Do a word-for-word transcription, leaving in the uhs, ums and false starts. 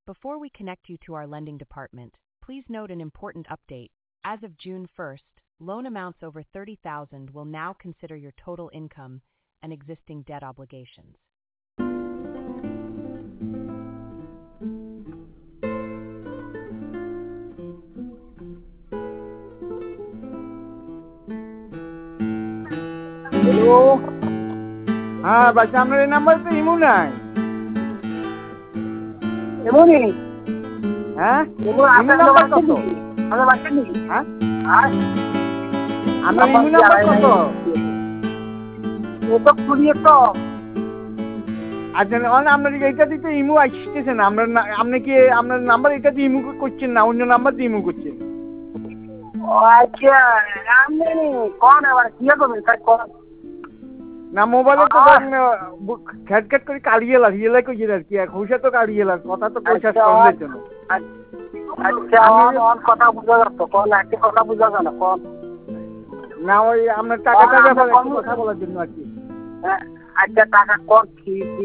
Before we connect you to our lending department, please note an important update. As of June first, loan amounts over thirty thousand dollars will now consider your total income and existing debt obligations. Hello, হ্যাঁ বাচ্চা, আপনার এই number তো imo নাই। এমনই হ্যাঁ, imo imo আপনার number বাচ্চা কত? নাকি আপনার বাচ্চা নাকি হ্যাঁ, আর আপনার ইমো নাম্বার কত? ও তো ফুরিয়ে তো আচ্ছা, অন আপনার এইটা দিতে ইমো আসতেছে না। আপনার না- আপনি কি আপনার নাম্বার এটা দিয়ে ইমো করছেন না অন্য নাম্বার দিয়ে ইমো করছেন? ও আচ্ছা, আপনি কোন এবার কি করবেন তাই কোন না, মোবাইলে তো ঘ্যাট ঘ্যাট করে কাড়িয়ে লাগ ইয়ে লাগে আর কি, খুশে তো কাড়িয়ে লাগ, কথা তো পয়সা কমের জন্য। আচ্ছা, অন অন কথা বুঝা যাচ্ছে কোন একটা কথা বুঝা যায় না কোন না, ওই আপনার টাকাটার ব্যাপারে একটু কথা বলার জন্য আর কি। আচ্ছা টাকা কোন কি